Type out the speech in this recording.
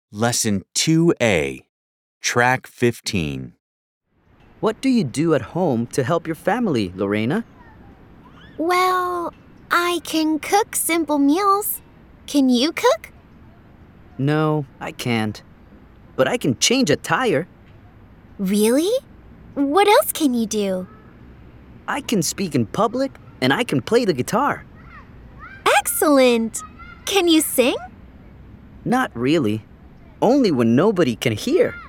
Lesson 2A, Track 15. What do you do at home to help your family, Lorena? Well, I can cook simple meals. Can you cook? No, I can't. But I can change a tire. Really? What else can you do? I can speak in public, and I can play the guitar. Excellent! Can you sing? Not really. Only when nobody can hear.